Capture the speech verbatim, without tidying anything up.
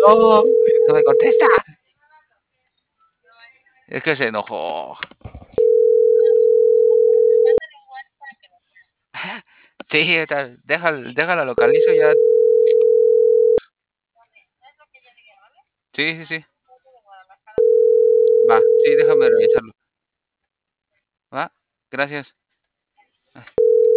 No, no me contesta. Es que se enojó. Sí, tal, deja, déjala localizo ya. Sí, sí, sí. Va, sí, déjame revisarlo. Va, gracias.